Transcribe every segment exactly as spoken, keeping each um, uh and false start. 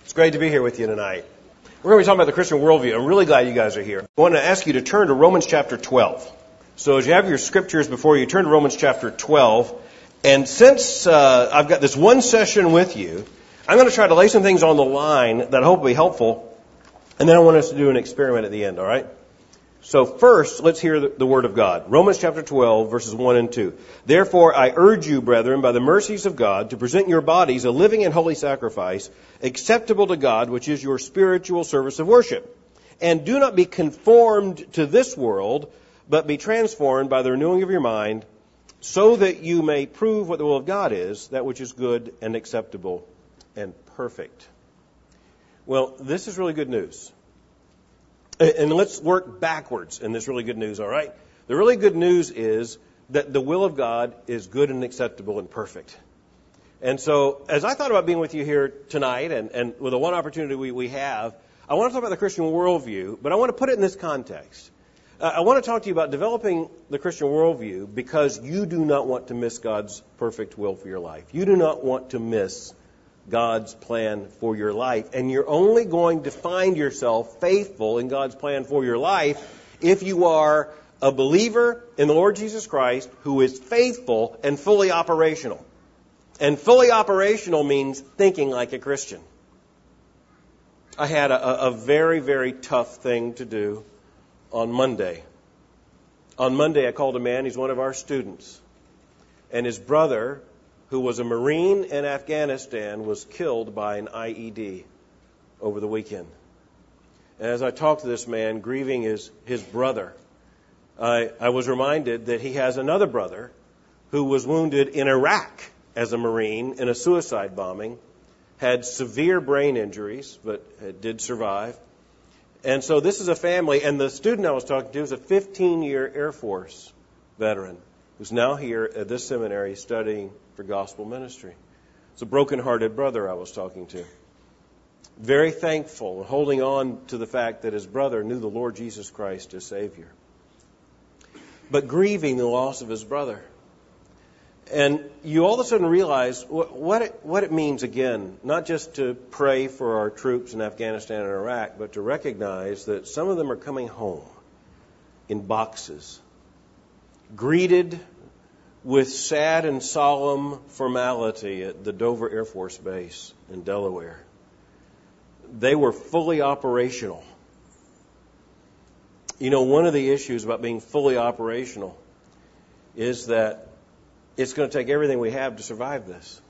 It's great to be here with you tonight. We're going to be talking about the Christian worldview. I'm really glad you guys are here. I want to ask you to turn to Romans chapter twelve. So as you have your scriptures before you, turn to Romans chapter twelve. And since uh, I've got this one session with you, I'm going to try to lay some things on the line that I hope will be helpful. And then I want us to do an experiment at the end, all right? So first, let's hear the, the word of God. Romans chapter twelve, verses one and two. Therefore, I urge you, brethren, by the mercies of God, to present your bodies a living and holy sacrifice, acceptable to God, which is your spiritual service of worship. And do not be conformed to this world, but be transformed by the renewing of your mind, so that you may prove what the will of God is, that which is good and acceptable and perfect. Well, this is really good news. And let's work backwards in this really good news, all right? The really good news is that the will of God is good and acceptable and perfect. And so, as I thought about being with you here tonight, and, and with the one opportunity we, we have, I want to talk about the Christian worldview, but I want to put it in this context. Uh, I want to talk to you about developing the Christian worldview because you do not want to miss God's perfect will for your life. You do not want to miss God's plan for your life. And you're only going to find yourself faithful in God's plan for your life if you are a believer in the Lord Jesus Christ who is faithful and fully operational. And fully operational means thinking like a Christian. I had a, a very, very tough thing to do on Monday. On Monday, I called a man, he's one of our students, and his brother, who was a Marine in Afghanistan, was killed by an I E D over the weekend. And as I talked to this man, grieving his, his brother, I, I was reminded that he has another brother who was wounded in Iraq as a Marine in a suicide bombing, had severe brain injuries, but did survive. And so this is a family, and the student I was talking to is a fifteen-year Air Force veteran who's now here at this seminary studying for gospel ministry. It's a broken-hearted brother I was talking to. Very thankful and holding on to the fact that his brother knew the Lord Jesus Christ as Savior. But grieving the loss of his brother. And you all of a sudden realize what, what, it, what it means, again, not just to pray for our troops in Afghanistan and Iraq, but to recognize that some of them are coming home in boxes, greeted with sad and solemn formality at the Dover Air Force Base in Delaware. They were fully operational. You know, one of the issues about being fully operational is that it's going to take everything we have to survive this.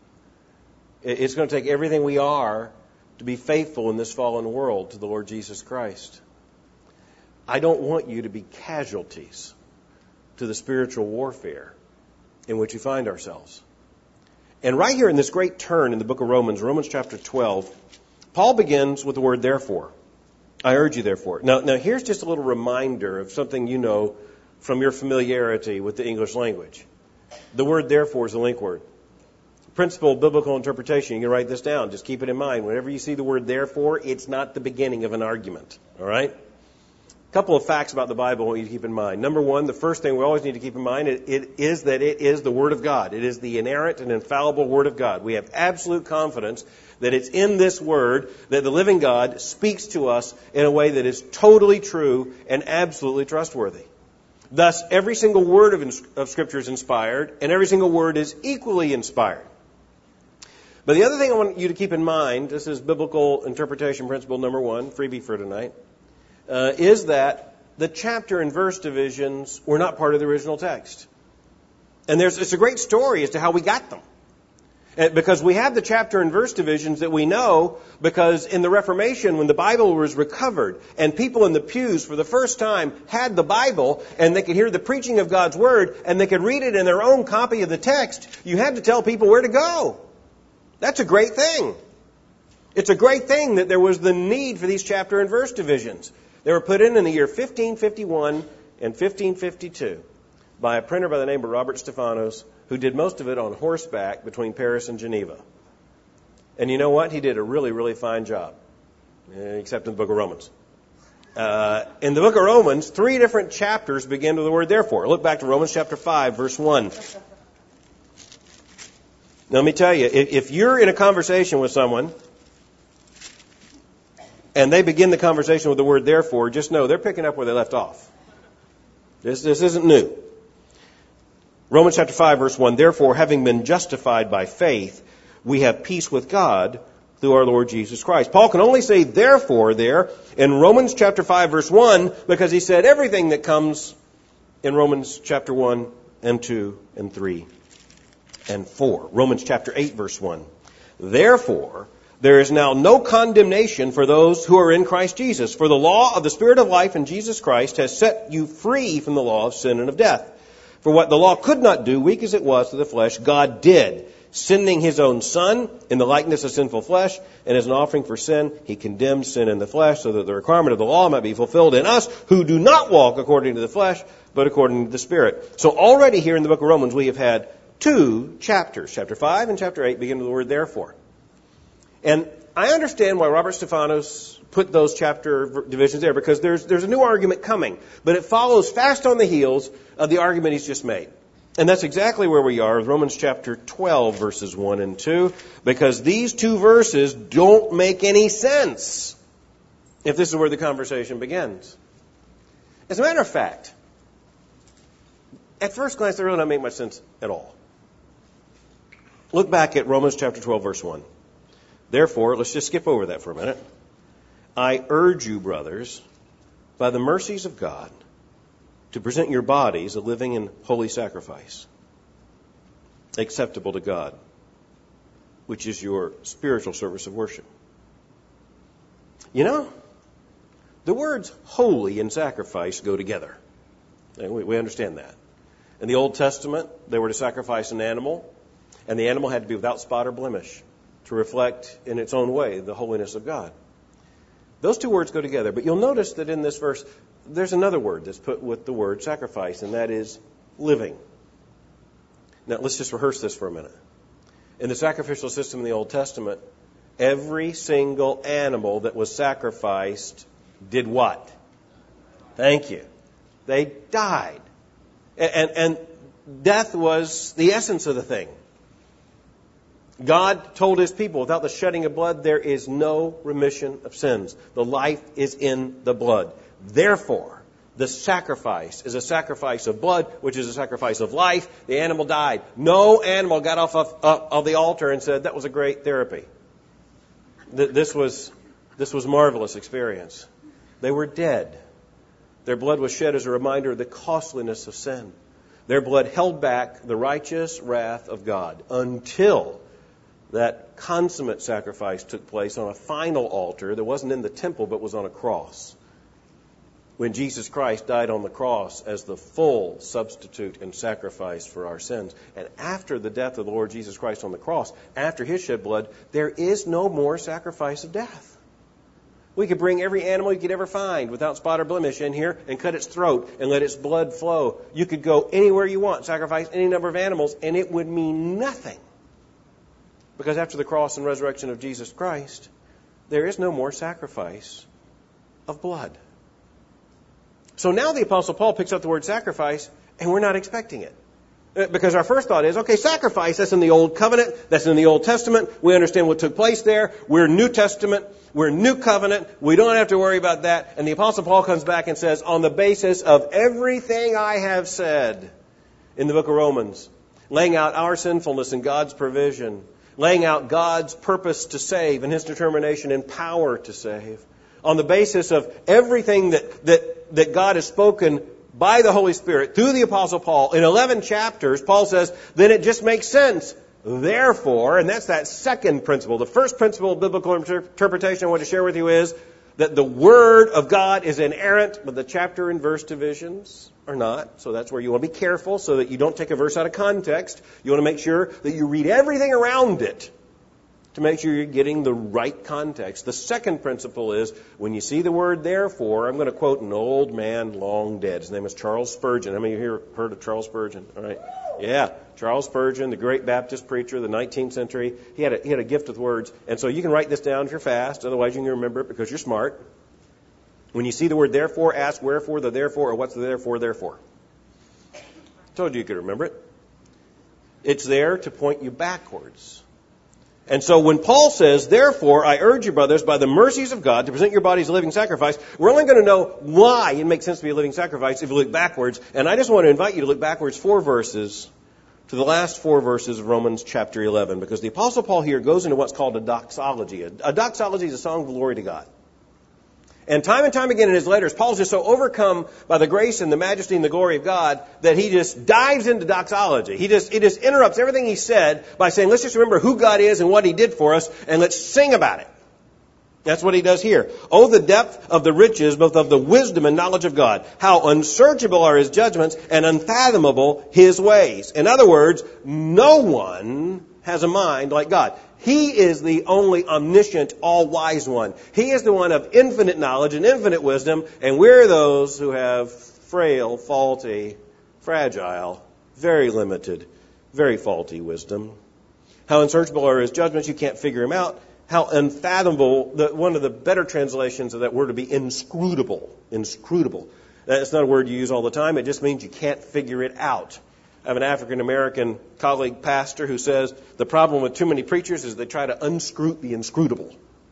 It's going to take everything we are to be faithful in this fallen world to the Lord Jesus Christ. I don't want you to be casualties to the spiritual warfare in which we find ourselves. And right here in this great turn in the book of Romans, Romans chapter twelve, Paul begins with the word therefore. I urge you therefore. Now, now here's just a little reminder of something you know from your familiarity with the English language. The word therefore is a link word. Principle of biblical interpretation, you can write this down. Just keep it in mind. Whenever you see the word therefore, it's not the beginning of an argument. All right? A couple of facts about the Bible I want you to keep in mind. Number one, the first thing we always need to keep in mind it, it is that it is the Word of God. It is the inerrant and infallible Word of God. We have absolute confidence that it's in this Word that the living God speaks to us in a way that is totally true and absolutely trustworthy. Thus, every single word of, of Scripture is inspired, and every single word is equally inspired. But the other thing I want you to keep in mind, this is biblical interpretation principle number one, freebie for tonight, uh, is that the chapter and verse divisions were not part of the original text. And there's it's a great story as to how we got them. Because we have the chapter and verse divisions that we know because in the Reformation, when the Bible was recovered and people in the pews for the first time had the Bible and they could hear the preaching of God's Word and they could read it in their own copy of the text, you had to tell people where to go. That's a great thing. It's a great thing that there was the need for these chapter and verse divisions. They were put in in the year fifteen fifty-one and fifteen fifty-two by a printer by the name of Robert Stephanos, who did most of it on horseback between Paris and Geneva. And you know what? He did a really, really fine job, except in the book of Romans. Uh, in the book of Romans, three different chapters begin with the word therefore. Look back to Romans chapter five, verse one. Now, let me tell you, if, if you're in a conversation with someone and they begin the conversation with the word therefore, just know they're picking up where they left off. This, this isn't new. Romans chapter five, verse one, therefore, having been justified by faith, we have peace with God through our Lord Jesus Christ. Paul can only say therefore there in Romans chapter five, verse one, because he said everything that comes in Romans chapter one and two and three and four. Romans chapter eight, verse one. Therefore, there is now no condemnation for those who are in Christ Jesus. For the law of the Spirit of life in Jesus Christ has set you free from the law of sin and of death. For what the law could not do, weak as it was to the flesh, God did, sending His own Son in the likeness of sinful flesh, and as an offering for sin, He condemned sin in the flesh, so that the requirement of the law might be fulfilled in us, who do not walk according to the flesh, but according to the Spirit. So already here in the book of Romans, we have had two chapters. Chapter five and chapter eight begin with the word therefore. And I understand why Robert Stephanos put those chapter divisions there, because there's there's a new argument coming, but it follows fast on the heels of the argument he's just made. And that's exactly where we are with Romans chapter twelve, verses one and two, because these two verses don't make any sense if this is where the conversation begins. As a matter of fact, at first glance, they really don't make much sense at all. Look back at Romans chapter twelve, verse one. Therefore, let's just skip over that for a minute. I urge you, brothers, by the mercies of God, to present your bodies a living and holy sacrifice, acceptable to God, which is your spiritual service of worship. You know, the words holy and sacrifice go together. And we, we understand that. In the Old Testament, they were to sacrifice an animal, and the animal had to be without spot or blemish to reflect in its own way the holiness of God. Those two words go together, but you'll notice that in this verse, there's another word that's put with the word sacrifice, and that is living. Now, let's just rehearse this for a minute. In the sacrificial system in the Old Testament, every single animal that was sacrificed did what? Thank you. They died. And, and, and death was the essence of the thing. God told His people, without the shedding of blood, there is no remission of sins. The life is in the blood. Therefore, the sacrifice is a sacrifice of blood, which is a sacrifice of life. The animal died. No animal got off of, uh, of the altar and said, that was a great therapy. Th- this was, this was a marvelous experience. They were dead. Their blood was shed as a reminder of the costliness of sin. Their blood held back the righteous wrath of God until that consummate sacrifice took place on a final altar that wasn't in the temple but was on a cross. When Jesus Christ died on the cross as the full substitute and sacrifice for our sins. And after the death of the Lord Jesus Christ on the cross, after His shed blood, there is no more sacrifice of death. We could bring every animal you could ever find without spot or blemish in here and cut its throat and let its blood flow. You could go anywhere you want, sacrifice any number of animals, and it would mean nothing. Because after the cross and resurrection of Jesus Christ, there is no more sacrifice of blood. So now the Apostle Paul picks up the word sacrifice, and we're not expecting it. Because our first thought is, okay, sacrifice, that's in the Old Covenant, that's in the Old Testament, we understand what took place there, we're New Testament, we're New Covenant, we don't have to worry about that. And the Apostle Paul comes back and says, on the basis of everything I have said in the book of Romans, laying out our sinfulness and God's provision, laying out God's purpose to save and His determination and power to save. On the basis of everything that, that, that God has spoken by the Holy Spirit through the Apostle Paul in eleven chapters, Paul says, then it just makes sense. Therefore, and that's that second principle. The first principle of biblical interpretation I want to share with you is that the Word of God is inerrant, but the chapter and verse divisions are not. So that's where you want to be careful so that you don't take a verse out of context. You want to make sure that you read everything around it to make sure you're getting the right context. The second principle is, when you see the word therefore, I'm going to quote an old man long dead. His name is Charles Spurgeon. How many of you here heard of Charles Spurgeon? All right. Yeah, Charles Spurgeon, the great Baptist preacher of the nineteenth century. He had a, he had a gift with words. And so you can write this down if you're fast. Otherwise, you can remember it because you're smart. When you see the word therefore, ask wherefore the therefore, or what's the therefore, therefore. I told you you could remember it. It's there to point you backwards. And so when Paul says, therefore, I urge you, brothers, by the mercies of God, to present your bodies a living sacrifice, we're only going to know why it makes sense to be a living sacrifice if you look backwards. And I just want to invite you to look backwards four verses to the last four verses of Romans chapter eleven, because the Apostle Paul here goes into what's called a doxology. A, a doxology is a song of glory to God. And time and time again in his letters, Paul's just so overcome by the grace and the majesty and the glory of God that he just dives into doxology. He just, he just interrupts everything he said by saying, let's just remember who God is and what he did for us, and let's sing about it. That's what he does here. Oh, the depth of the riches, both of the wisdom and knowledge of God. How unsearchable are his judgments and unfathomable his ways. In other words, no one has a mind like God. He is the only omniscient, all-wise one. He is the one of infinite knowledge and infinite wisdom, and we're those who have frail, faulty, fragile, very limited, very faulty wisdom. How unsearchable are his judgments, you can't figure him out. How unfathomable, the, one of the better translations of that word would be inscrutable. Inscrutable. That's not a word you use all the time. It just means you can't figure it out. I have an African-American colleague pastor who says the problem with too many preachers is they try to unscrew the inscrutable.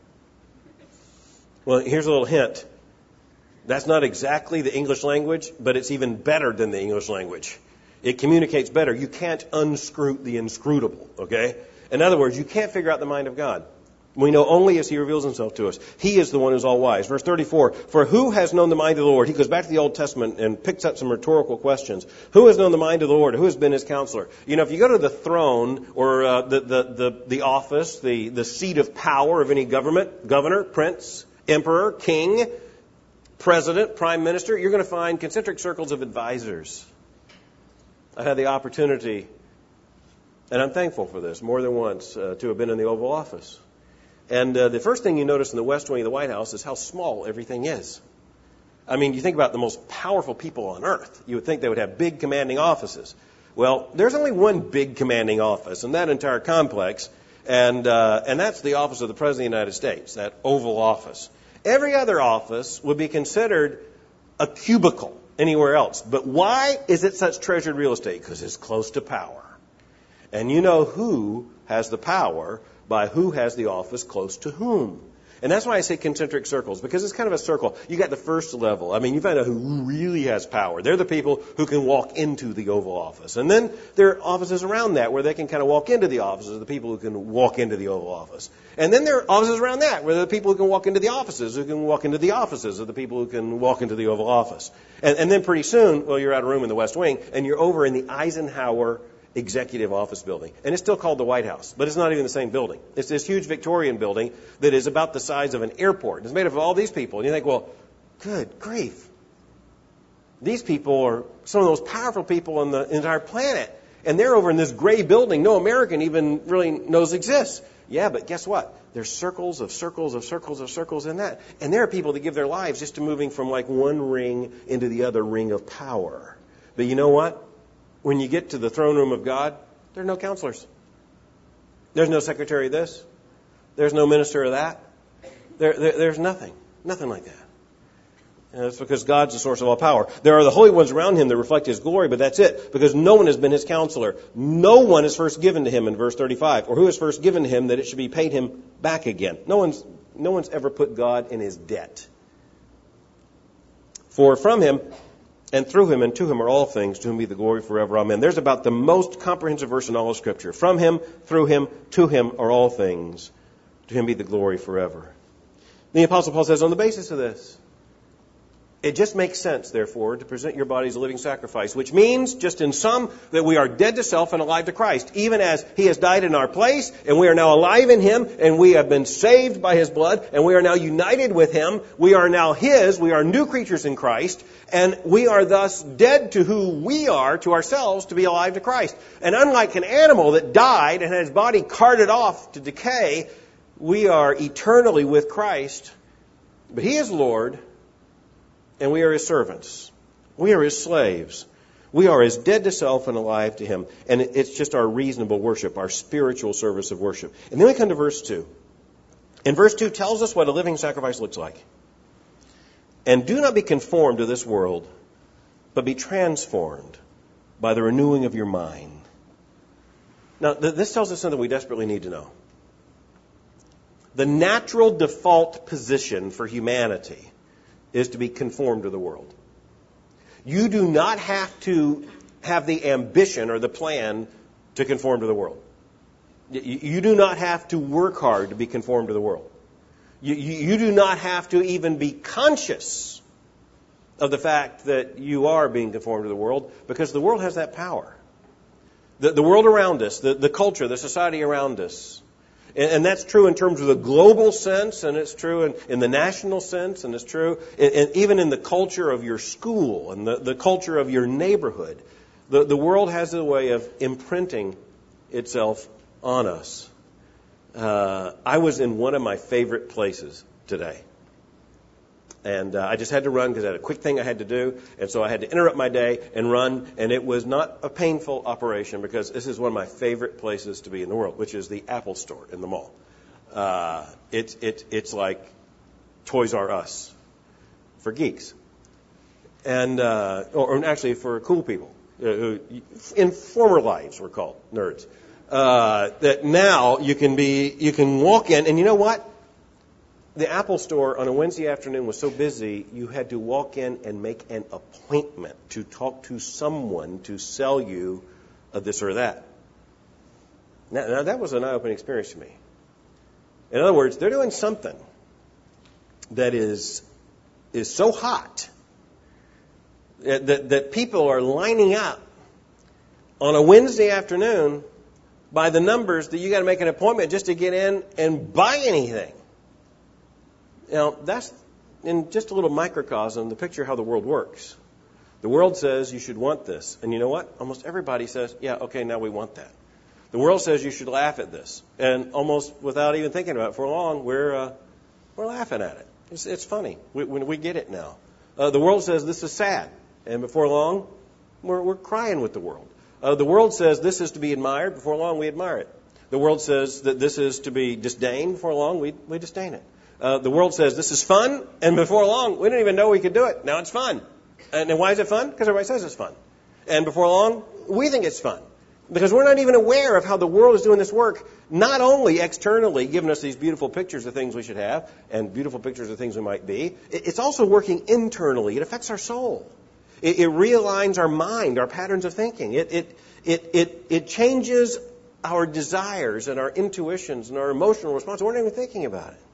Well, here's a little hint. That's not exactly the English language, but it's even better than the English language. It communicates better. You can't unscrew the inscrutable, okay? In other words, you can't figure out the mind of God. We know only as he reveals himself to us. He is the one who's all wise. Verse thirty-four, for who has known the mind of the Lord? He goes back to the Old Testament and picks up some rhetorical questions. Who has known the mind of the Lord? Who has been his counselor? You know, if you go to the throne or uh, the, the, the, the office, the, the seat of power of any government, governor, prince, emperor, king, president, prime minister, you're going to find concentric circles of advisors. I had the opportunity, and I'm thankful for this, more than once, uh, to have been in the Oval Office. And uh, the first thing you notice in the West Wing of the White House is how small everything is. I mean, you think about the most powerful people on earth. You would think they would have big commanding offices. Well, there's only one big commanding office in that entire complex, and uh, and that's the office of the President of the United States, that Oval Office. Every other office would be considered a cubicle anywhere else. But why is it such treasured real estate? Because it's close to power. And you know who has the power by who has the office close to whom. And that's why I say concentric circles, because it's kind of a circle. You got the first level. I mean, you find out who really has power. They're the people who can walk into the Oval Office. And then there are offices around that where they can kind of walk into the offices of the people who can walk into the Oval Office. And then there are offices around that where there are the people who can walk into the offices, who can walk into the offices of the people who can walk into the Oval Office. And, and then pretty soon, well, you're out of room in the West Wing, and you're over in the Eisenhower Executive Office Building. And it's still called the White House, but it's not even the same building. It's this huge Victorian building that is about the size of an airport. It's made up of all these people. And you think, well, good grief. These people are some of the most powerful people on the entire planet. And they're over in this gray building no American even really knows exists. Yeah, but guess what? There's circles of circles of circles of circles in that. And there are people that give their lives just to moving from like one ring into the other ring of power. But you know what? When you get to the throne room of God, there are no counselors. There's no secretary of this. There's no minister of that. There, there, there's nothing. Nothing like that. And that's because God's the source of all power. There are the holy ones around him that reflect his glory, but that's it. Because no one has been his counselor. No one is first given to him in verse thirty-five. Or who is first given to him that it should be paid him back again. No one's, no one's ever put God in his debt. For from him and through him and to him are all things, to whom be the glory forever. Amen. There's about the most comprehensive verse in all of Scripture. From him, through him, to him are all things, to him be the glory forever. The Apostle Paul says, on the basis of this, it just makes sense, therefore, to present your body as a living sacrifice, which means, just in sum, that we are dead to self and alive to Christ, even as he has died in our place, and we are now alive in him, and we have been saved by his blood, and we are now united with him. We are now his. We are new creatures in Christ, and we are thus dead to who we are, to ourselves, to be alive to Christ. And unlike an animal that died and had his body carted off to decay, we are eternally with Christ, but he is Lord, and we are his servants. We are his slaves. We are as dead to self and alive to him. And it's just our reasonable worship, our spiritual service of worship. And then we come to verse two. And verse two tells us what a living sacrifice looks like. And do not be conformed to this world, but be transformed by the renewing of your mind. Now, th- this tells us something we desperately need to know. The natural default position for humanity is to be conformed to the world. You do not have to have the ambition or the plan to conform to the world. You do not have to work hard to be conformed to the world. You, you, you do not have to even be conscious of the fact that you are being conformed to the world, because the world has that power. The, the world around us, the, the culture, the society around us. And, and that's true in terms of the global sense, and it's true in, in the national sense, and it's true in, in, even in the culture of your school and the, the culture of your neighborhood. The, the world has a way of imprinting itself on us. Uh, I was in one of my favorite places today. And uh, I just had to run because I had a quick thing I had to do. And so I had to interrupt my day and run. And it was not a painful operation, because this is one of my favorite places to be in the world, which is the Apple Store in the mall. Uh, it's it, it's like Toys R Us for geeks. And uh, or, or actually for cool people. Uh, who in former lives were called nerds. Uh, that now you can be, you can walk in, and you know what? The Apple Store on a Wednesday afternoon was so busy, you had to walk in and make an appointment to talk to someone to sell you uh, this or that. Now, now, that was an eye-opening experience to me. In other words, they're doing something that is is so hot that, that people are lining up on a Wednesday afternoon by the numbers that you got to make an appointment just to get in and buy anything. Now, that's in just a little microcosm, the picture of how the world works. The world says you should want this. And you know what? Almost everybody says, yeah, okay, now we want that. The world says you should laugh at this. And almost without even thinking about it for long, we're uh, we're laughing at it. It's, it's funny. We, we get it now. Uh, the world says this is sad. And before long, we're, we're crying with the world. Uh, the world says this is to be admired. Before long, we admire it. The world says that this is to be disdained. Before long, we, we disdain it. Uh, the world says this is fun, and before long, we didn't even know we could do it. Now it's fun. And, and why is it fun? Because everybody says it's fun. And before long, we think it's fun. Because we're not even aware of how the world is doing this work, not only externally giving us these beautiful pictures of things we should have, and beautiful pictures of things we might be, it's also working internally. It affects our soul. It, it realigns our mind, our patterns of thinking. It, it, it, it, it changes our desires and our intuitions and our emotional response. We're not even thinking about it.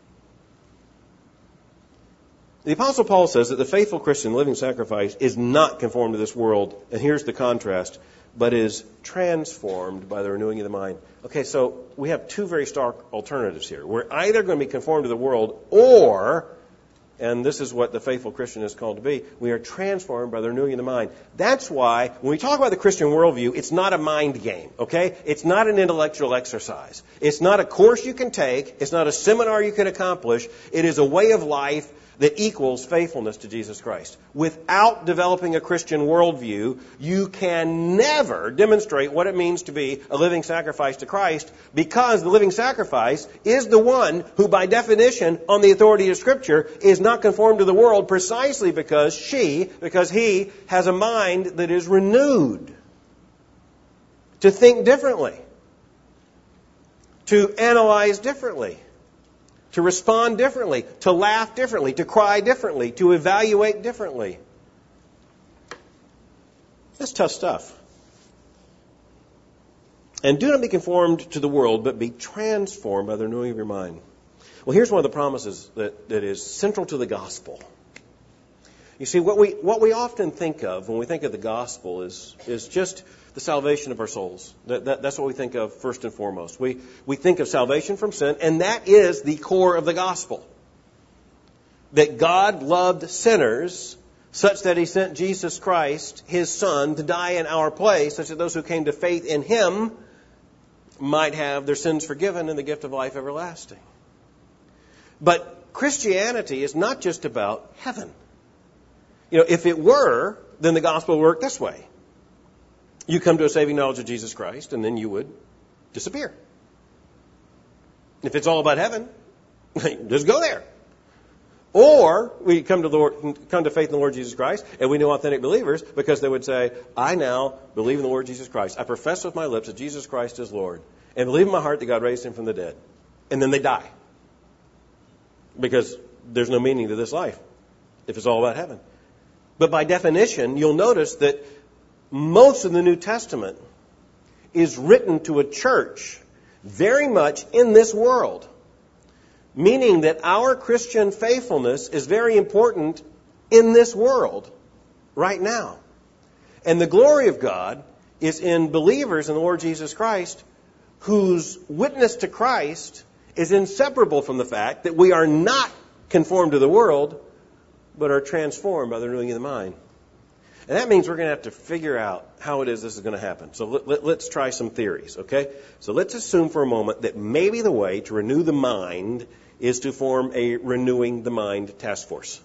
The Apostle Paul says that the faithful Christian living sacrifice is not conformed to this world, and here's the contrast, but is transformed by the renewing of the mind. Okay, so we have two very stark alternatives here. We're either going to be conformed to the world, or, and this is what the faithful Christian is called to be, we are transformed by the renewing of the mind. That's why, when we talk about the Christian worldview, it's not a mind game, okay? It's not an intellectual exercise. It's not a course you can take. It's not a seminar you can accomplish. It is a way of life that equals faithfulness to Jesus Christ. Without developing a Christian worldview, you can never demonstrate what it means to be a living sacrifice to Christ, because the living sacrifice is the one who, by definition, on the authority of Scripture, is not conformed to the world, precisely because she, because he, has a mind that is renewed to think differently, to analyze differently, to respond differently, to laugh differently, to cry differently, to evaluate differently. That's tough stuff. And do not be conformed to the world, but be transformed by the renewing of your mind. Well, here's one of the promises that, that is central to the gospel. You see, what we what we often think of when we think of the gospel is is just the salvation of our souls. That, that, that's what we think of first and foremost. We we think of salvation from sin, and that is the core of the gospel. That God loved sinners such that He sent Jesus Christ, His Son, to die in our place, such that those who came to faith in Him might have their sins forgiven and the gift of life everlasting. But Christianity is not just about heaven. You know, if it were, then the gospel would work this way. You come to a saving knowledge of Jesus Christ, and then you would disappear. If it's all about heaven, just go there. Or we come to the Lord, come to faith in the Lord Jesus Christ, and we know authentic believers because they would say, I now believe in the Lord Jesus Christ. I profess with my lips that Jesus Christ is Lord, and believe in my heart that God raised Him from the dead. And then they die. because there's no meaning to this life if it's all about heaven. But by definition, you'll notice that most of the New Testament is written to a church very much in this world, meaning that our Christian faithfulness is very important in this world right now. And the glory of God is in believers in the Lord Jesus Christ whose witness to Christ is inseparable from the fact that we are not conformed to the world, but are transformed by the renewing of the mind. And that means we're going to have to figure out how it is this is going to happen. So let, let, let's try some theories, okay? So let's assume for a moment that maybe the way to renew the mind is to form a renewing the mind task force.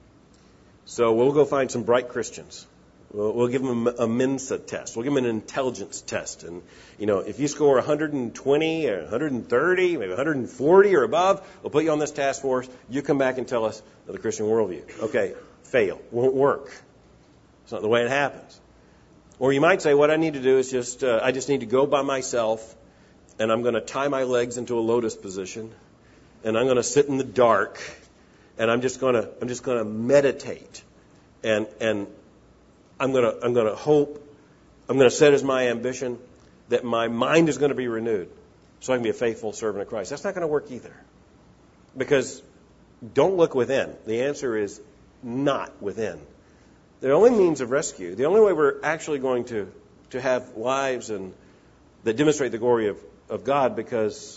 So we'll go find some bright Christians. We'll, we'll give them a Mensa test. We'll give them an intelligence test. And, you know, if you score one hundred twenty or one hundred thirty, maybe one hundred forty or above, we'll put you on this task force. You come back and tell us the Christian worldview. Okay, fail. Won't work. It's not the way it happens. Or you might say, what I need to do is just, uh, I just need to go by myself, and I'm going to tie my legs into a lotus position, and I'm going to sit in the dark, and I'm just going to, I'm just going to meditate, and and I'm going to, I'm going to hope, I'm going to set as my ambition that my mind is going to be renewed, so I can be a faithful servant of Christ. That's not going to work either, because don't look within. The answer is not within. The only means of rescue, the only way we're actually going to, to have lives and that demonstrate the glory of, of God because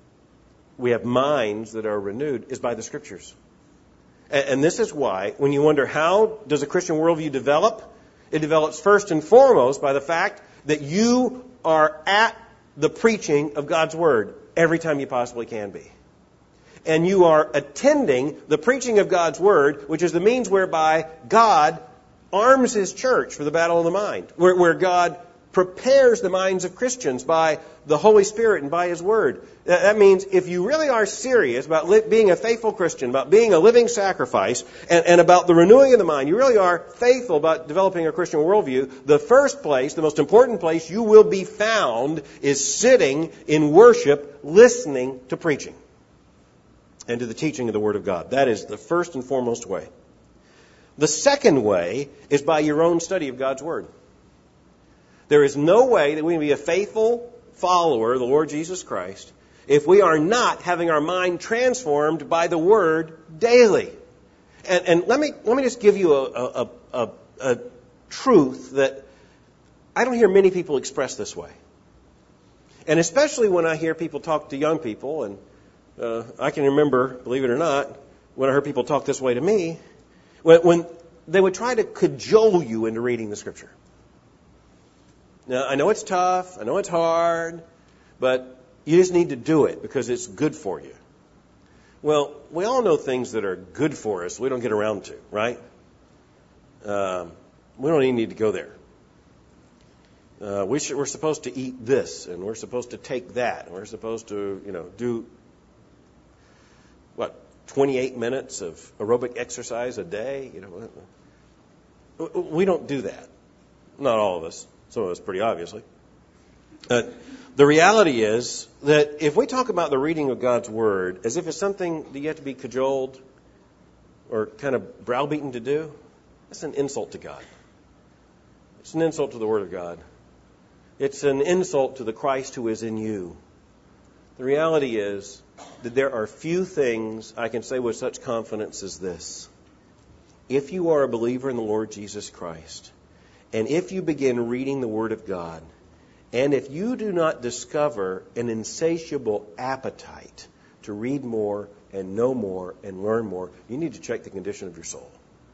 we have minds that are renewed is by the Scriptures. And, and this is why, when you wonder how does a Christian worldview develop, it develops first and foremost by the fact that you are at the preaching of God's Word every time you possibly can be. And you are attending the preaching of God's Word, which is the means whereby God arms His church for the battle of the mind, where, where God prepares the minds of Christians by the Holy Spirit and by His Word. That, that means if you really are serious about li- being a faithful Christian, about being a living sacrifice, and, and about the renewing of the mind, you really are faithful about developing a Christian worldview, the first place, the most important place you will be found is sitting in worship, listening to preaching and to the teaching of the Word of God. That is the first and foremost way. The second way is by your own study of God's Word. There is no way that we can be a faithful follower of the Lord Jesus Christ if we are not having our mind transformed by the Word daily. And, and let me let me just give you a, a, a, a truth that I don't hear many people express this way. And especially when I hear people talk to young people, and uh, I can remember, believe it or not, when I heard people talk this way to me, When, when they would try to cajole you into reading the Scripture. Now, I know it's tough, I know it's hard, but you just need to do it because it's good for you. Well, we all know things that are good for us we don't get around to, right? Um, we don't even need to go there. Uh, we should, we're supposed to eat this, and we're supposed to take that, and we're supposed to, you know, do, what, twenty-eight minutes of aerobic exercise a day. You know, we don't do that. Not all of us. Some of us pretty obviously. Uh, the reality is that if we talk about the reading of God's Word as if it's something that you have to be cajoled or kind of browbeaten to do, that's an insult to God. It's an insult to the Word of God. It's an insult to the Christ who is in you. The reality is that there are few things I can say with such confidence as this. If you are a believer in the Lord Jesus Christ, and if you begin reading the Word of God, and if you do not discover an insatiable appetite to read more and know more and learn more, you need to check the condition of your soul.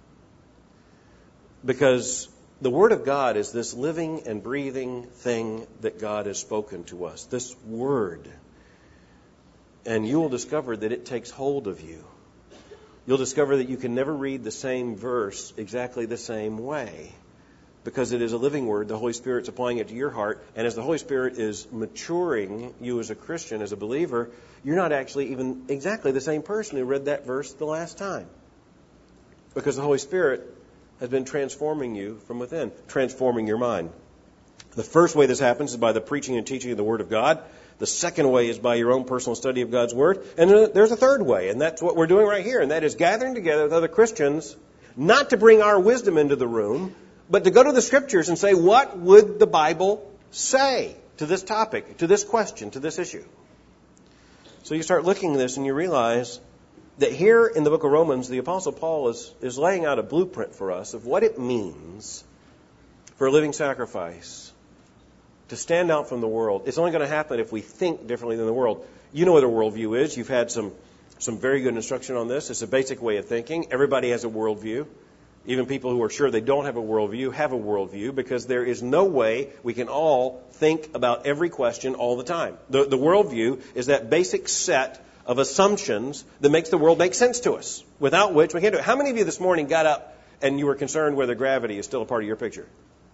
Because the Word of God is this living and breathing thing that God has spoken to us. This Word. And you will discover that it takes hold of you. You'll discover that you can never read the same verse exactly the same way. Because it is a living Word. The Holy Spirit's applying it to your heart. And as the Holy Spirit is maturing you as a Christian, as a believer, you're not actually even exactly the same person who read that verse the last time. Because the Holy Spirit has been transforming you from within, transforming your mind. The first way this happens is by the preaching and teaching of the Word of God. The second way is by your own personal study of God's Word. And then there's a third way, and that's what we're doing right here, and that is gathering together with other Christians, not to bring our wisdom into the room, but to go to the Scriptures and say, what would the Bible say to this topic, to this question, to this issue? So you start looking at this and you realize that here in the book of Romans, the Apostle Paul is, is laying out a blueprint for us of what it means for a living sacrifice to stand out from the world. It's only going to happen if we think differently than the world. You know what a worldview is. You've had some, some very good instruction on this. It's a basic way of thinking. Everybody has a worldview. Even people who are sure they don't have a worldview have a worldview, because there is no way we can all think about every question all the time. The, the worldview is that basic set of assumptions that makes the world make sense to us, without which we can't do it. How many of you this morning got up and you were concerned whether gravity is still a part of your picture?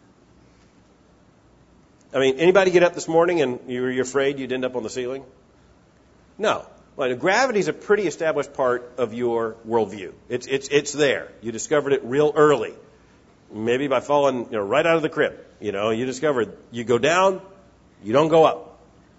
I mean, anybody get up this morning and you were afraid you'd end up on the ceiling? No. Well, gravity is a pretty established part of your worldview. It's it's it's there. You discovered it real early, maybe by falling you know right out of the crib. You know, you discovered you go down, you don't go up.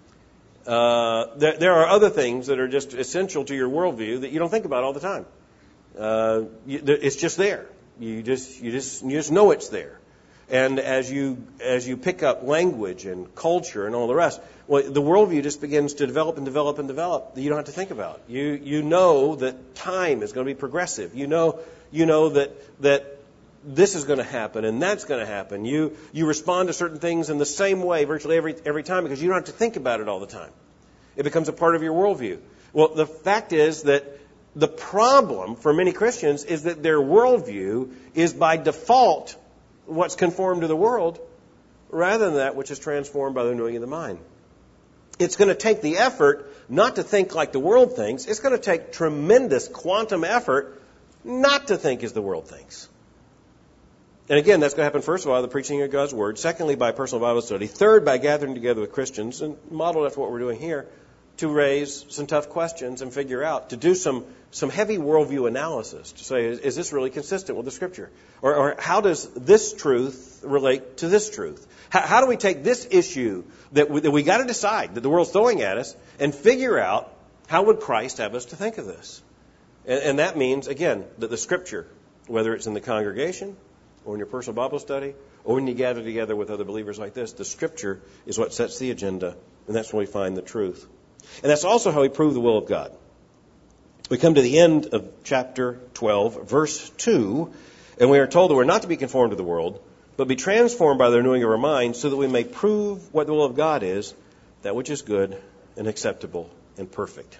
Uh, there, there are other things that are just essential to your worldview that you don't think about all the time. Uh, you, it's just there. You just you just you just know it's there. And as you as you pick up language and culture and all the rest, well, the worldview just begins to develop and develop and develop that you don't have to think about. You you know that time is going to be progressive. You know you know that that this is going to happen and that's going to happen. You you respond to certain things in the same way virtually every every time because you don't have to think about it all the time. It becomes a part of your worldview. Well, the fact is that the problem for many Christians is that their worldview is by default what's conformed to the world rather than that which is transformed by the renewing of the mind. It's going to take the effort not to think like the world thinks. It's going to take tremendous quantum effort not to think as the world thinks. And again, that's going to happen, first of all, by the preaching of God's Word. Secondly, by personal Bible study. Third, by gathering together with Christians, and modeled after what we're doing here, to raise some tough questions and figure out, to do some, some heavy worldview analysis, to say, is, is this really consistent with the Scripture? Or, or how does this truth relate to this truth? How, how do we take this issue that we, that we got to decide, that the world's throwing at us, and figure out how would Christ have us to think of this? And, and that means, again, that the Scripture, whether it's in the congregation, or in your personal Bible study, or when you gather together with other believers like this, the Scripture is what sets the agenda, and that's where we find the truth. And that's also how we prove the will of God. We come to the end of chapter twelve, verse two, and we are told that we're not to be conformed to the world, but be transformed by the renewing of our minds, so that we may prove what the will of God is, that which is good and acceptable and perfect.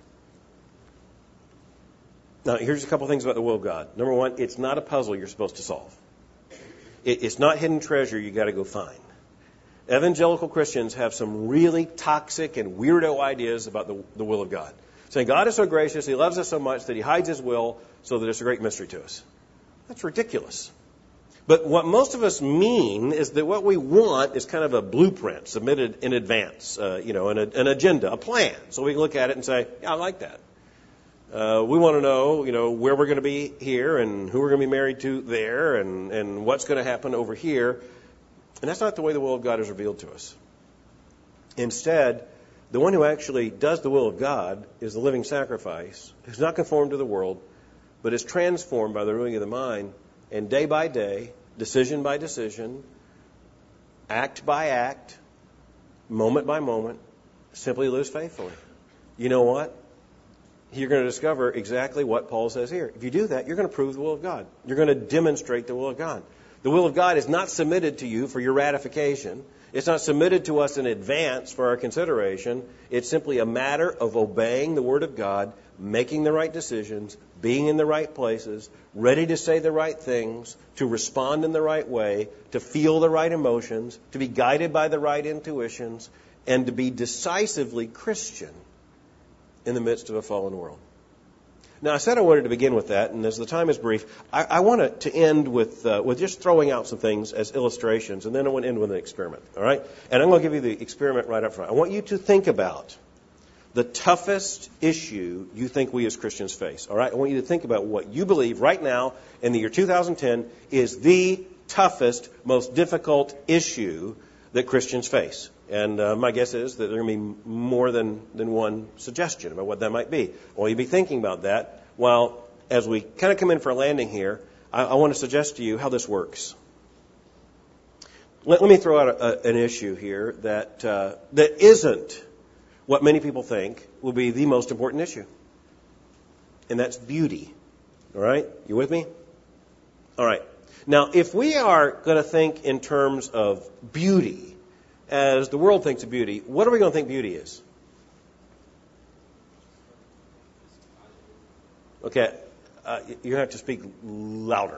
Now, here's a couple things about the will of God. Number one, it's not a puzzle you're supposed to solve. It's not hidden treasure you got to go find. Evangelical Christians have some really toxic and weirdo ideas about the, the will of God. Saying God is so gracious, He loves us so much that He hides His will so that it's a great mystery to us. That's ridiculous. But what most of us mean is that what we want is kind of a blueprint submitted in advance, uh, you know, an, an agenda, a plan. So we can look at it and say, yeah, I like that. Uh, we want to know, you know, where we're going to be here and who we're going to be married to there and, and what's going to happen over here. And that's not the way the will of God is revealed to us. Instead, the one who actually does the will of God is the living sacrifice, who's not conformed to the world, but is transformed by the renewing of the mind, and day by day, decision by decision, act by act, moment by moment, simply lives faithfully. You know what? You're going to discover exactly what Paul says here. If you do that, you're going to prove the will of God. You're going to demonstrate the will of God. The will of God is not submitted to you for your ratification. It's not submitted to us in advance for our consideration. It's simply a matter of obeying the Word of God, making the right decisions, being in the right places, ready to say the right things, to respond in the right way, to feel the right emotions, to be guided by the right intuitions, and to be decisively Christian in the midst of a fallen world. Now, I said I wanted to begin with that, and as the time is brief, I, I want to end with uh, with just throwing out some things as illustrations, and then I want to end with an experiment, all right? And I'm going to give you the experiment right up front. I want you to think about the toughest issue you think we as Christians face, all right? I want you to think about what you believe right now in the year two thousand ten is the toughest, most difficult issue that Christians face. And uh, my guess is that there are going to be more than, than one suggestion about what that might be. Well, you'll be thinking about that while, as we kind of come in for a landing here, I, I want to suggest to you how this works. Let, let me throw out a, a, an issue here that uh, that isn't what many people think will be the most important issue. And that's beauty. All right? You with me? All right. Now, if we are going to think in terms of beauty, as the world thinks of beauty, what are we going to think beauty is? Okay, uh, you have to speak louder.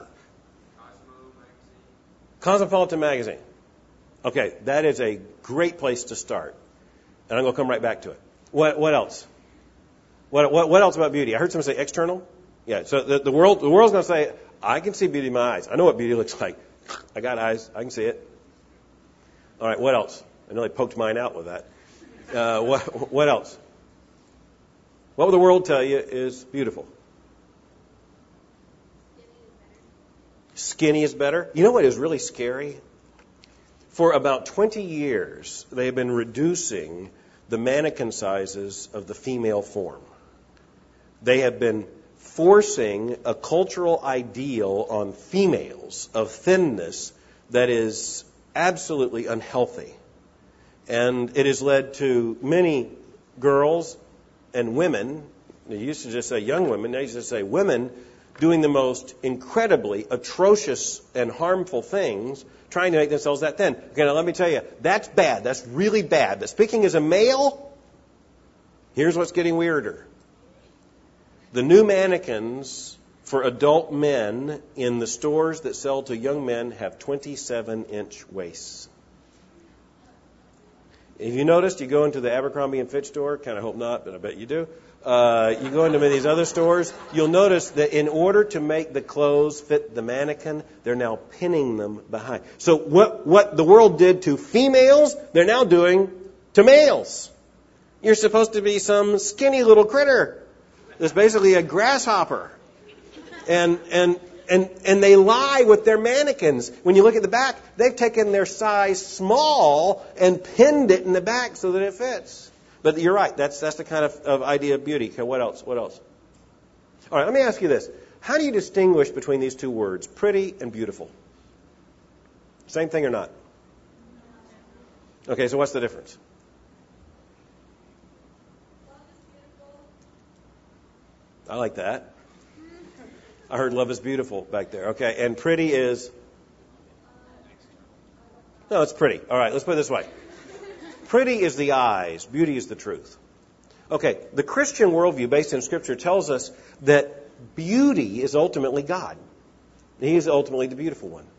Cosmopolitan magazine. Okay, that is a great place to start. And I'm going to come right back to it. What, what else? What, what, what else about beauty? I heard someone say external. Yeah, so the, the world, the world's going to say, I can see beauty in my eyes. I know what beauty looks like. I got eyes. I can see it. All right, what else? I know they poked mine out with that. Uh, what, what else? What will the world tell you is beautiful? Skinny is better. You know what is really scary? For about twenty years, they have been reducing the mannequin sizes of the female form. They have been forcing a cultural ideal on females of thinness that is absolutely unhealthy. And it has led to many girls and women, they used to just say young women, they used to say women, doing the most incredibly atrocious and harmful things, trying to make themselves that thin. Okay, now let me tell you, that's bad. That's really bad. But speaking as a male, here's what's getting weirder. The new mannequins for adult men in the stores that sell to young men have twenty-seven inch waists. If you noticed, you go into the Abercrombie and Fitch store, kind of hope not, but I bet you do. Uh, you go into these other stores, you'll notice that in order to make the clothes fit the mannequin, they're now pinning them behind. So what, what the world did to females, they're now doing to males. You're supposed to be some skinny little critter. That's basically a grasshopper. And, and, and, and they lie with their mannequins. When you look at the back, they've taken their size small and pinned it in the back so that it fits. But you're right. That's that's the kind of, of idea of beauty. Okay, what else? What else? All right, let me ask you this. How do you distinguish between these two words, pretty and beautiful? Same thing or not? Okay, so what's the difference? I like that. I heard love is beautiful back there. Okay, and pretty is? No, it's pretty. All right, let's put it this way. Pretty is the eyes. Beauty is the truth. Okay, the Christian worldview based in Scripture tells us that beauty is ultimately God. He is ultimately the beautiful one.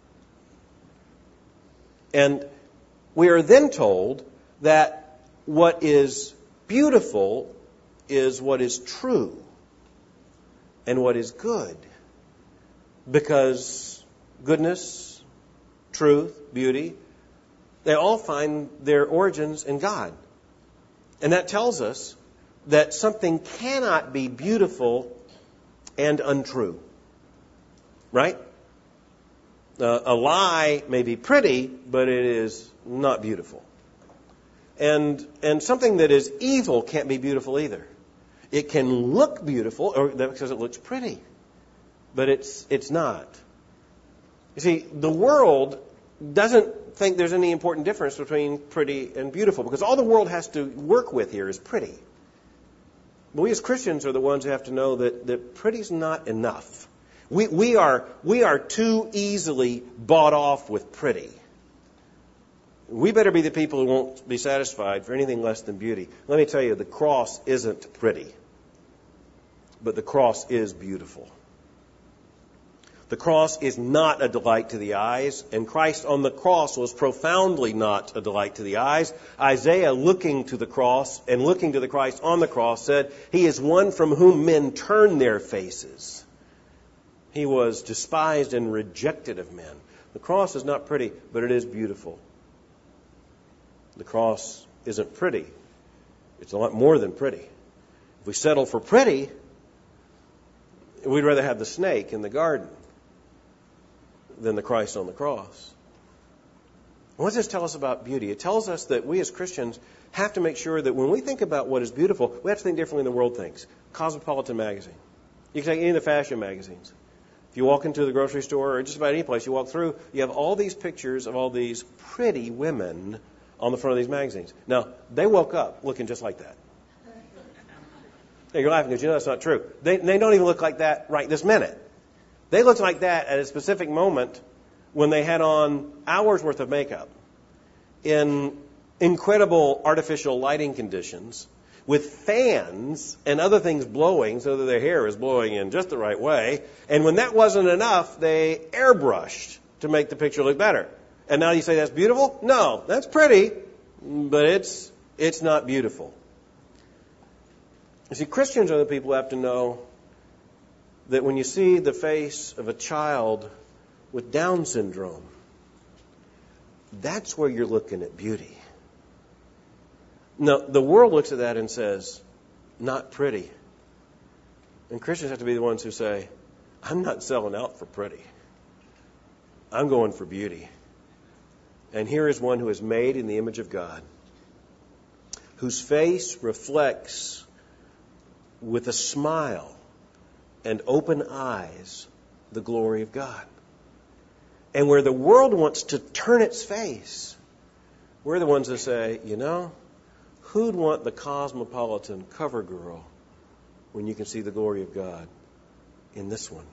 And we are then told that what is beautiful is what is true and what is good. Because goodness, truth, beauty, they all find their origins in God. And that tells us that something cannot be beautiful and untrue. Right? Uh, a lie may be pretty, but it is not beautiful. And and something that is evil can't be beautiful either. It can look beautiful or because it looks pretty, but it's it's not. You see, the world doesn't think there's any important difference between pretty and beautiful because all the world has to work with here is pretty. But we as Christians are the ones who have to know that, that pretty's not enough. We, we are we are too easily bought off with pretty. We better be the people who won't be satisfied for anything less than beauty. Let me tell you, the cross isn't pretty, but the cross is beautiful. The cross is not a delight to the eyes, and Christ on the cross was profoundly not a delight to the eyes. Isaiah, looking to the cross and looking to the Christ on the cross, said, "He is one from whom men turn their faces. He was despised and rejected of men." The cross is not pretty, but it is beautiful. The cross isn't pretty. It's a lot more than pretty. If we settle for pretty, we'd rather have the snake in the garden than the Christ on the cross. What does this tell us about beauty? It tells us that we as Christians have to make sure that when we think about what is beautiful, we have to think differently than the world thinks. Cosmopolitan magazine. You can take any of the fashion magazines. If you walk into the grocery store or just about any place you walk through, you have all these pictures of all these pretty women on the front of these magazines. Now, they woke up looking just like that. You're laughing because you know that's not true. They, they don't even look like that right this minute. They looked like that at a specific moment when they had on hours worth of makeup in incredible artificial lighting conditions with fans and other things blowing so that their hair is blowing in just the right way. And when that wasn't enough, they airbrushed to make the picture look better. And now you say that's beautiful? No, that's pretty, but it's it's not beautiful. You see, Christians are the people who have to know that when you see the face of a child with Down syndrome, that's where you're looking at beauty. Now, the world looks at that and says, not pretty. And Christians have to be the ones who say, I'm not selling out for pretty. I'm going for beauty. And here is one who is made in the image of God, whose face reflects with a smile and open eyes the glory of God. And where the world wants to turn its face, we're the ones that say, you know, who'd want the cosmopolitan cover girl when you can see the glory of God in this one?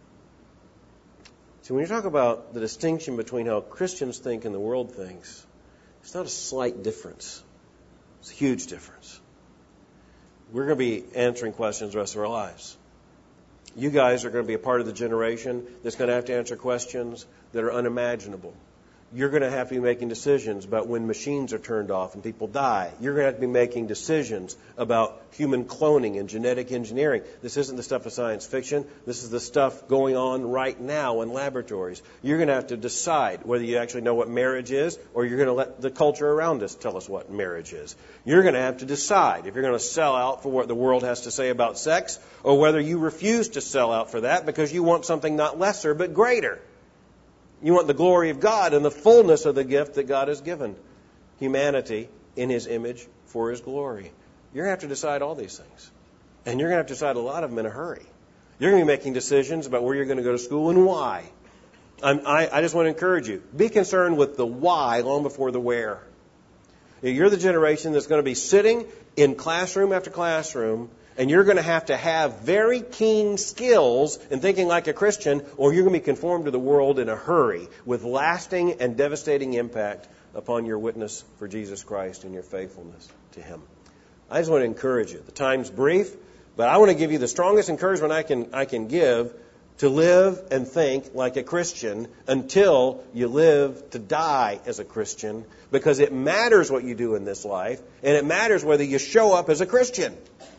See, when you talk about the distinction between how Christians think and the world thinks, it's not a slight difference. It's a huge difference. We're going to be answering questions the rest of our lives. You guys are going to be a part of the generation that's going to have to answer questions that are unimaginable. You're going to have to be making decisions about when machines are turned off and people die. You're going to have to be making decisions about human cloning and genetic engineering. This isn't the stuff of science fiction. This is the stuff going on right now in laboratories. You're going to have to decide whether you actually know what marriage is or you're going to let the culture around us tell us what marriage is. You're going to have to decide if you're going to sell out for what the world has to say about sex or whether you refuse to sell out for that because you want something not lesser but greater. You want the glory of God and the fullness of the gift that God has given humanity in His image for His glory. You're going to have to decide all these things. And you're going to have to decide a lot of them in a hurry. You're going to be making decisions about where you're going to go to school and why. I'm, I, I just want to encourage you. Be concerned with the why long before the where. You're the generation that's going to be sitting in classroom after classroom, and you're going to have to have very keen skills in thinking like a Christian, or you're going to be conformed to the world in a hurry with lasting and devastating impact upon your witness for Jesus Christ and your faithfulness to Him. I just want to encourage you. The time's brief, but I want to give you the strongest encouragement I can I can give to live and think like a Christian until you live to die as a Christian, because it matters what you do in this life, and it matters whether you show up as a Christian.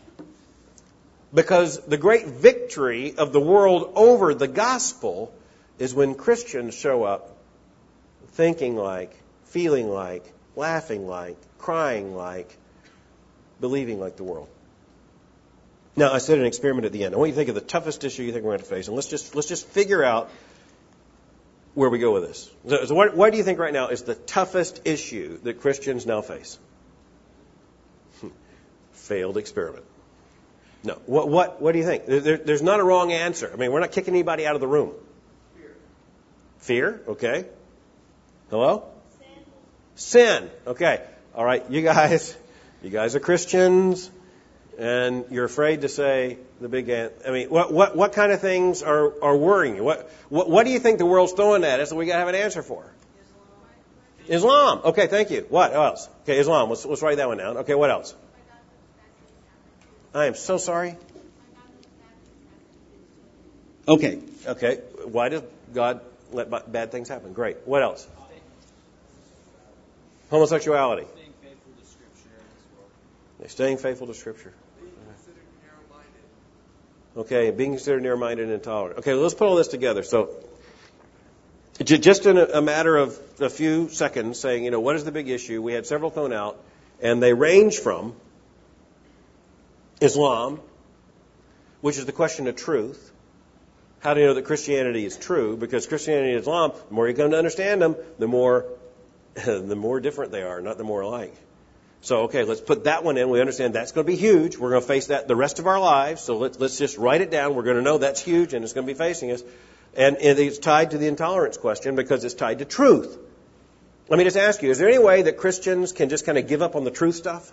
Because the great victory of the world over the gospel is when Christians show up thinking like, feeling like, laughing like, crying like, believing like the world. Now, I said an experiment at the end. I want you to think of the toughest issue you think we're going to face, and let's just let's just figure out where we go with this. So, so what, what do you think right now is the toughest issue that Christians now face? Failed experiment. No. What what what do you think? There, there's not a wrong answer. I mean, we're not kicking anybody out of the room. Fear. Fear? Okay. Hello? Sin. Sin. Okay. All right. You guys, you guys are Christians, and you're afraid to say the big answer. I mean, what what what kind of things are, are worrying you? What what what do you think the world's throwing at us that we got to have an answer for? Islam. Islam. Okay. Thank you. What else? Okay. Islam. Let's let's write that one down. Okay. What else? I am so sorry. Okay, okay. Why does God let bad things happen? Great. What else? Homosexuality. Staying faithful to Scripture in this world. They're staying faithful to Scripture. Being considered narrow-minded. Okay, being considered narrow-minded and intolerant. Okay, well, let's put all this together. So, just in a matter of a few seconds, saying, you know, what is the big issue? We had several thrown out, and they range from Islam, which is the question of truth. How do you know that Christianity is true? Because Christianity and Islam, the more you come to understand them, the more the more different they are, not the more alike. So, okay, let's put that one in. We understand that's going to be huge. We're going to face that the rest of our lives. So let's, let's just write it down. We're going to know that's huge and it's going to be facing us. And it's tied to the intolerance question because it's tied to truth. Let me just ask you, is there any way that Christians can just kind of give up on the truth stuff?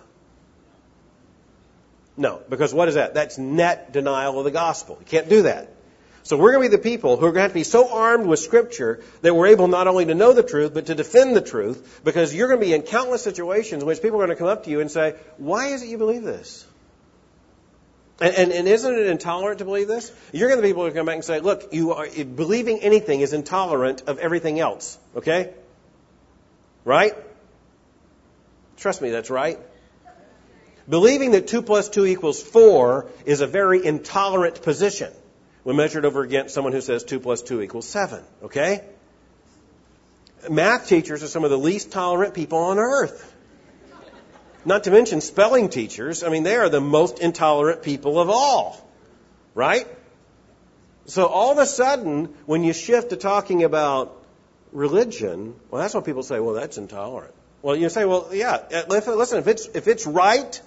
No, because what is that? That's net denial of the gospel. You can't do that. So we're going to be the people who are going to have to be so armed with Scripture that we're able not only to know the truth, but to defend the truth, because you're going to be in countless situations in which people are going to come up to you and say, why is it you believe this? And, and, and isn't it intolerant to believe this? You're going to be people who come back and say, look, you are believing anything is intolerant of everything else. Okay? Right? Trust me, that's right. Believing that two plus two equals four is a very intolerant position when measured over against someone who says two plus two equals seven. Okay? Math teachers are some of the least tolerant people on earth. Not to mention spelling teachers. I mean, they are the most intolerant people of all. Right? So all of a sudden, when you shift to talking about religion, well, that's what people say, well, that's intolerant. Well, you say, well, yeah, listen, if it's if it's right,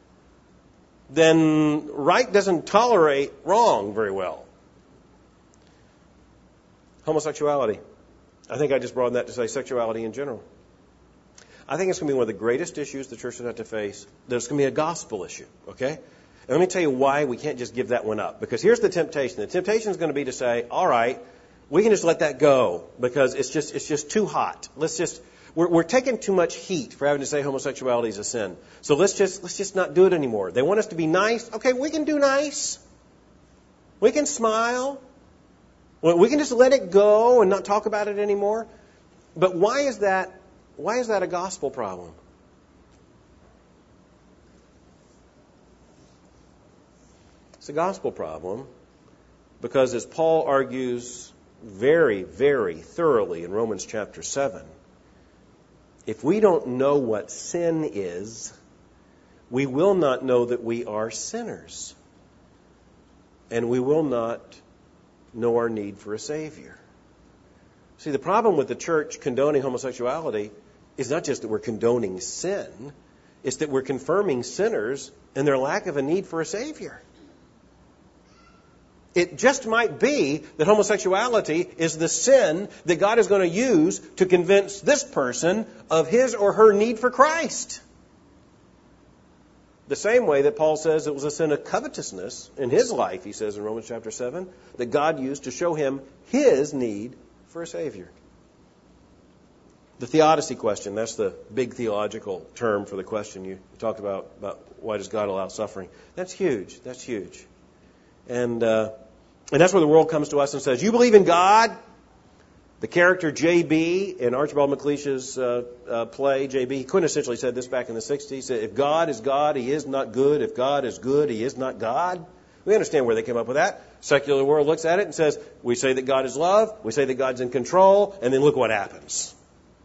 then right doesn't tolerate wrong very well. Homosexuality. I think I just brought that to say sexuality in general. I think it's going to be one of the greatest issues the church will have to face. There's going to be a gospel issue, okay? And let me tell you why we can't just give that one up. Because here's the temptation. The temptation is going to be to say, all right, we can just let that go because it's just it's just too hot. Let's just we're, we're taking too much heat for having to say homosexuality is a sin. So let's just let's just not do it anymore. They want us to be nice. Okay, we can do nice. We can smile. We can just let it go and not talk about it anymore. But why is that? Why is that a gospel problem? It's a gospel problem because, as Paul argues very, very thoroughly in Romans chapter seven, if we don't know what sin is, we will not know that we are sinners. And we will not know our need for a Savior. See, the problem with the church condoning homosexuality is not just that we're condoning sin, it's that we're confirming sinners and their lack of a need for a Savior. It just might be that homosexuality is the sin that God is going to use to convince this person of his or her need for Christ. The same way that Paul says it was a sin of covetousness in his life, he says in Romans chapter seven, that God used to show him his need for a Savior. The theodicy question, that's the big theological term for the question you talked about, about why does God allow suffering. That's huge. That's huge. And uh, and that's where the world comes to us and says, you believe in God? The character J B in Archibald MacLeish's uh, uh, play, J B, he quintessentially said this back in the sixties. He said, if God is God, he is not good. If God is good, he is not God. We understand where they came up with that. Secular world looks at it and says, we say that God is love, we say that God's in control, and then look what happens.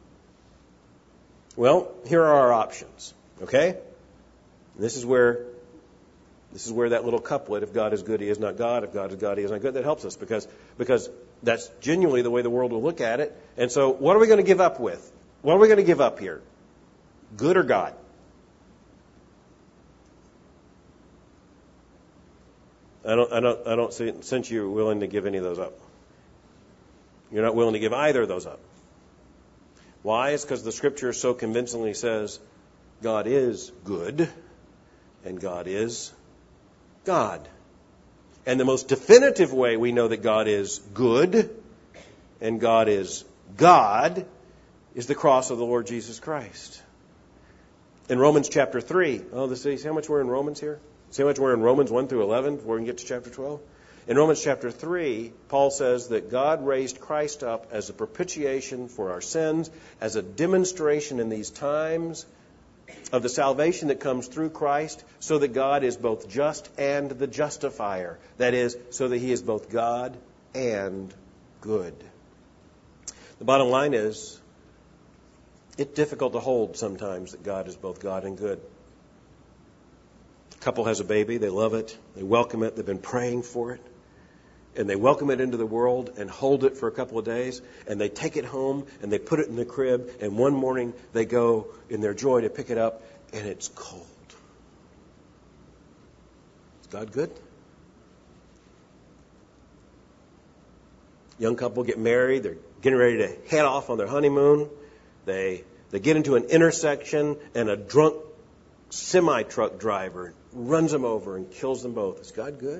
Well, here are our options, okay? This is where this is where that little couplet, if God is good, he is not God. If God is God, he is not good, that helps us because because that's genuinely the way the world will look at it. And so what are we going to give up with? What are we going to give up here? Good or God? I don't, I don't, I don't see, sense you're willing to give any of those up. You're not willing to give either of those up. Why? It's because the Scripture so convincingly says God is good and God is God. And the most definitive way we know that God is good and God is God is the cross of the Lord Jesus Christ. In Romans chapter three, oh, see how much we're in Romans here? See how much we're in Romans one through eleven before we can get to chapter twelve? In Romans chapter three, Paul says that God raised Christ up as a propitiation for our sins, as a demonstration in these times of the salvation that comes through Christ, so that God is both just and the justifier. That is, so that he is both God and good. The bottom line is, it's difficult to hold sometimes that God is both God and good. A couple has a baby, they love it, they welcome it, they've been praying for it. and they welcome it into the world and hold it for a couple of days, and they take it home and they put it in the crib, and one morning they go in their joy to pick it up, and it's cold. Is God good? Young couple get married, they're getting ready to head off on their honeymoon. They they get into an intersection, and a drunk semi-truck driver runs them over and kills them both. Is God good?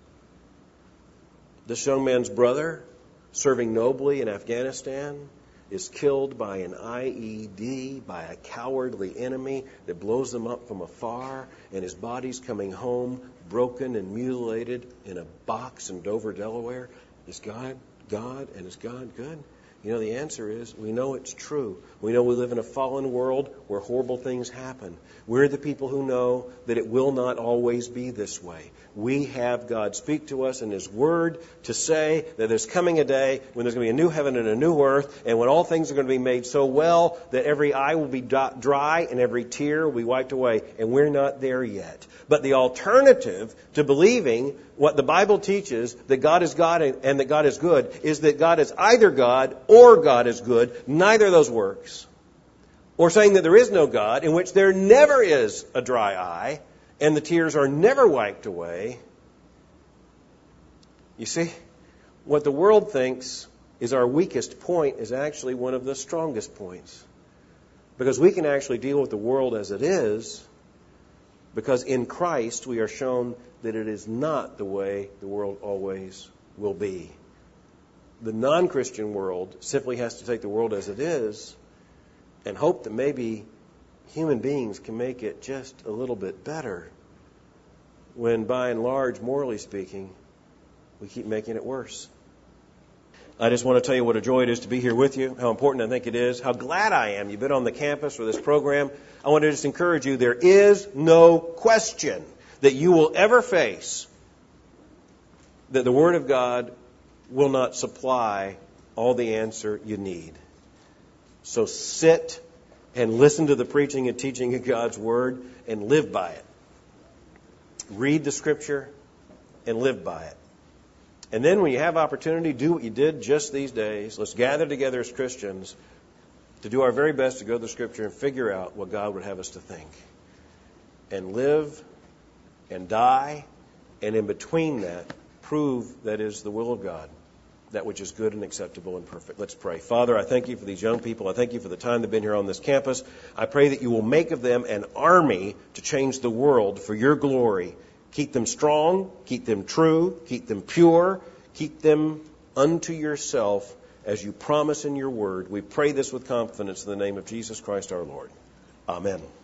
This young man's brother, serving nobly in Afghanistan, is killed by an I E D, by a cowardly enemy that blows them up from afar, and his body's coming home broken and mutilated in a box in Dover, Delaware. Is God God, and is God good? You know, the answer is we know it's true. We know we live in a fallen world where horrible things happen. We're the people who know that it will not always be this way. We have God speak to us in His Word to say that there's coming a day when there's going to be a new heaven and a new earth, and when all things are going to be made so well that every eye will be dry and every tear will be wiped away. And we're not there yet. But the alternative to believing what the Bible teaches, that God is God and that God is good, is that God is either God or God is good. Neither of those works. Or saying that there is no God, in which there never is a dry eye, and the tears are never wiped away. You see, what the world thinks is our weakest point is actually one of the strongest points. Because we can actually deal with the world as it is, because in Christ we are shown that it is not the way the world always will be. The non-Christian world simply has to take the world as it is and hope that maybe human beings can make it just a little bit better, when by and large, morally speaking, we keep making it worse. I just want to tell you what a joy it is to be here with you, how important I think it is, how glad I am you've been on the campus for this program. I want to just encourage you, there is no question that you will ever face that the Word of God will not supply all the answer you need. So sit and listen to the preaching and teaching of God's Word and live by it. Read the Scripture and live by it. And then when you have opportunity, do what you did just these days. Let's gather together as Christians to do our very best to go to the Scripture and figure out what God would have us to think. And live and die, and in between that, prove that is the will of God, that which is good and acceptable and perfect. Let's pray. Father, I thank you for these young people. I thank you for the time they've been here on this campus. I pray that you will make of them an army to change the world for your glory. Keep them strong, keep them true, keep them pure, keep them unto yourself as you promise in your word. We pray this with confidence in the name of Jesus Christ our Lord. Amen.